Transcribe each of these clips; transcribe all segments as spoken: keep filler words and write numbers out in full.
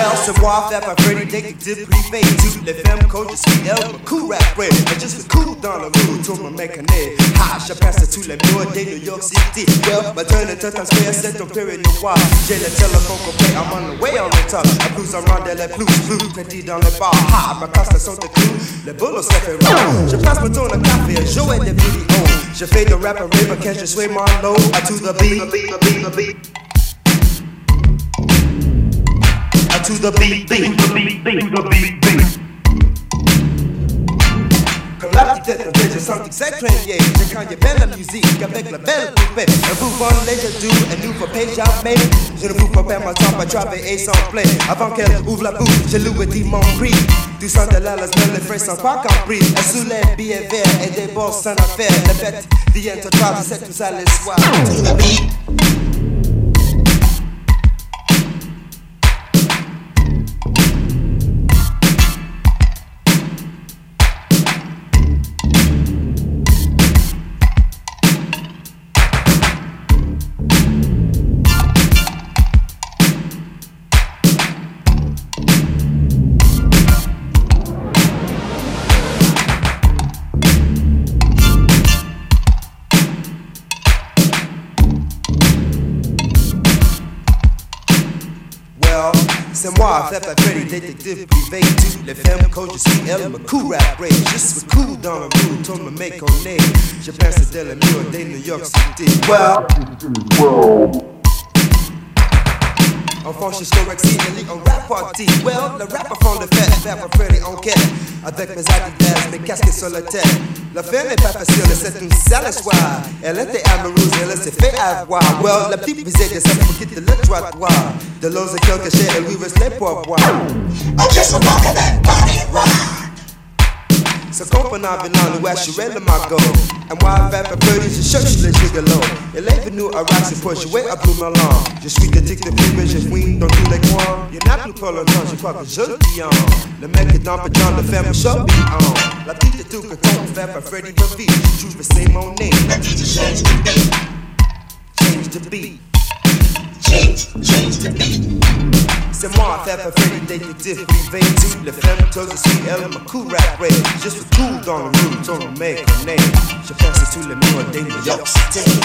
Well, savoir faire un Freddy détective privé. Tous les femmes coach, je suis elle, me cool rap bread. Et je suis cool dans le mood, tout me mécanisme. Ha, je passe tous les murs de New York City. Well, ma turn to Times Square, c'est ton période noir. J'ai le téléphone complet, I'm on the way on the top. La blues en rondelle, les blues, blues, petit dans le bar. Ha, ma casse sont de clous, les boulots se fait round. Je passe mon tour de café, je joue des vidéos. Je fais de rap and rave, quand je suis Marlowe. I to the beat, the beat, the beat, the beat. To the beat, beat, the beat, beat, the beat, beat. Comme la petite tête, j'ai senti que c'est craigné. Je quand il y a belle la musique avec la belle poupée. Un vous vendez, je do, un nouveau page jamais. Je ne vous pas perdre mon temps à travailler sans play. Avant qu'elle ouvre la bouche, je lui dis mon prix. Du sang de la mais les frais sont pas compris. Elle soulève billets verts et des bosses sans affaire. La fête vient total, c'est tout ça les soirs. To the beat. C'est moi, fait pas Freddy, détective privé. Toutes les femmes coach, je suis elle, me cool rap break. Je suis cool dans le mood, tout me make on name. Je pense à le mur de New York City. Well, enfant, je suis correct, c'est un rap party. Well, le rapper font le fait, faire pas Freddy en quête. Avec mes Adidas, mes casquettes sur la tête. La femme n'est pas facile, c'est une sale soir. Elle était amoureuse, elle s'est fait avoir. Well, la petite visée de ça pour quitter le trottoir. De l'eau de quelque chose, elle lui reste les pourboires. Ok, so walk in that body rock. Ce comprenant bilan, nous assurer le magot. Et moi, avec un peu, je cherche les gigolos. Elle est venue à Rax pour jouer à Blue Melon. Je suis détective privé, je fouine dans tous les coins. Y'en a plus pour le temps, je crois que je le dis en. Le mec est dans le genre de ferme, je be on. La petite est tout que ton fait par Freddy DeVito. Je veux c'est mon name. La petite change the beat. Change the beat. Change, change the beat. C'est moi, fait par Freddy détective privé. Toutes les femmes, toi je suis elle, ma cool rap break. Je suis cool dans le mood, ton make a name. Je pense à tous les murs de New York City.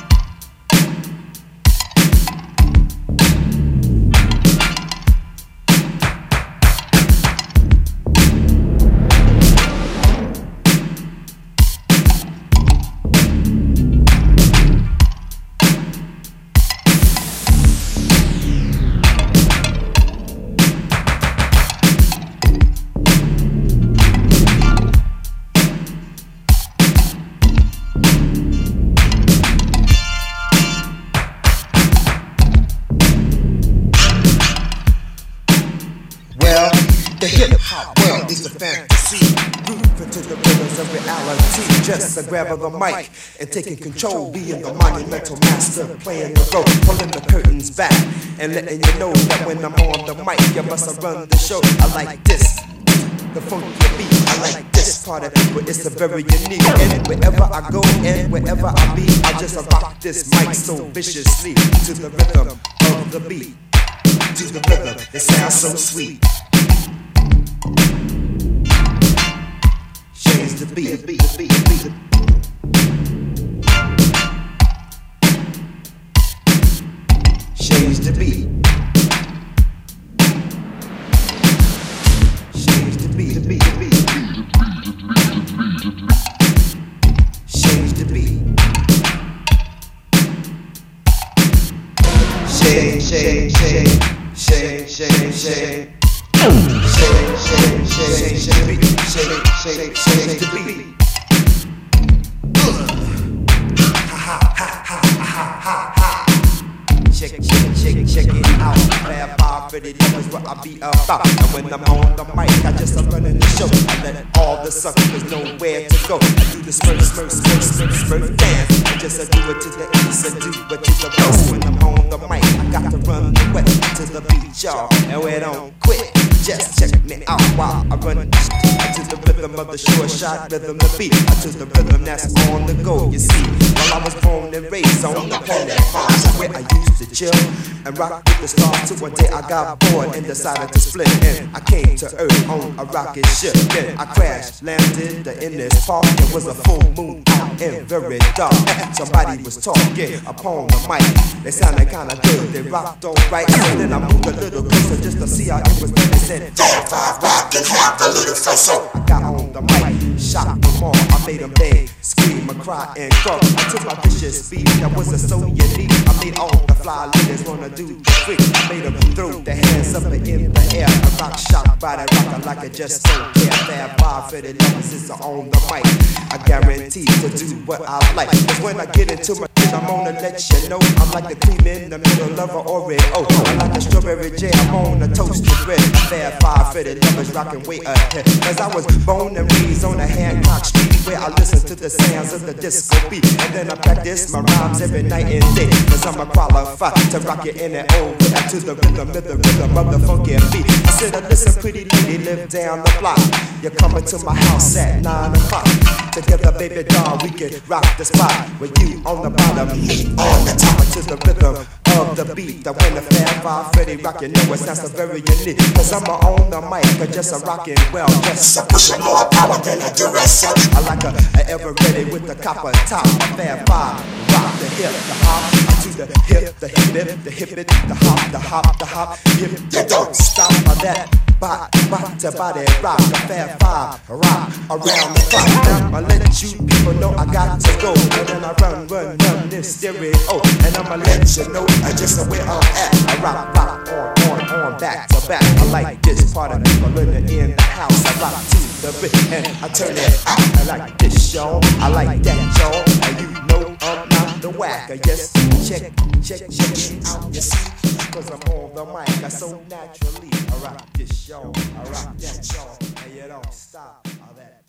The hip-hop world is a fantasy. Groove into the rhythms of reality. Just a grab of the mic and taking control. Being the monumental master, playing the role, pulling the curtains back and letting you know that when I'm on the mic, you must run the show. I like this, the funky beat. I like this part of people, it's a very unique. And wherever I go and wherever I be, I just rock this mic so viciously to the rhythm of the beat. To the rhythm, it sounds so sweet. Change the beat, the beat, the beat, the beat. Change the beat. Change the beat, the beat, the beat. Change the beat. Shake, shake, shake, shake, shake, shake. Shake, shake, shake, shake, shake, shake, shake the beat. Ha ha ha ha ha ha ha. Check it, check it, check it, check it out. Rap off for the numbers what I be about. And when I'm on the mic, I just I'm running the show. I let all the suckers know where to go. I do the smurf, smurf, smurf, smurf, smurf dance. I just I do it to the east, I do it to the west. When I'm on the mic, I got to run the west to the beat, y'all, and we don't quit. Just check me out while I run to the rhythm of the short shot, rhythm the beat, to the rhythm that's on the go. You see, while I was born and raised on the planet Mars, where I used to chill and rock with the stars. Till one day I got bored and decided to split, and I came to Earth on a rocket ship. Then I crashed, landed in this park. It was a full moon out and very dark. Somebody was talking upon the mic. They sounded kinda good, they rocked alright. So then I moved a little closer just to see how it was done. They said, Fab Five rock and have a little fun. So I got on the mic, shot them all. I made them beg, scream, and cry, and croak. I took my vicious speed, that wasn't so unique. I made all the fly ladies wanna do the freak. I made them throw their hands up in the air. I rock, shock, body rocker like I just don't care. Fab Five for the numbers is on the mic. I guarantee to do what I like. Cause when I get into my shit, I'm gonna let you know I'm like the cream in the middle of an Oreo. I'm like a strawberry jam on a toasted bread. Fab Five for the numbers rocking way ahead. Cause I was born and raised on a Hancock Street, where I listen to the sounds of the disco beat. And then I practice my rhymes every night and day. Cause I'm a qualified to rock it in and old to the rhythm, the rhythm of the funky beat. I said, listen, pretty lady, live down the block. You're coming to my house at nine o'clock. Together, baby doll, we can rock the spot. With you on the bottom, me on the top. To the rhythm of the beat. That when the Fab Five Freddy rockin', know it sounds so very unique. Cause I'm on the mic, or just a rockin', well, just so pushing more power than a Duracell. I like a, a ever ready with the copper top. Fab Five, rock the hip, the hop, to the hip, the hip it, the hip it, the hop, the hop, the hop. Hip, you don't stop on that. Bot, bot to body rock, the Fab Five, rock around the clock. Now I let you people know I got to go, and then I run, run, run this stereo, and I'ma let you know I just where I'm at. I rock, rock on, on, on, back to back. I like this part of people in the, in the house. I rock to the beat and I turn it out. I like this, y'all. I like that, y'all. And you know I'm not the whack. I just check, check, check it out. You see, cause I'm on the mic. I so naturally I rock this, y'all. I rock that, y'all. And you don't stop all that.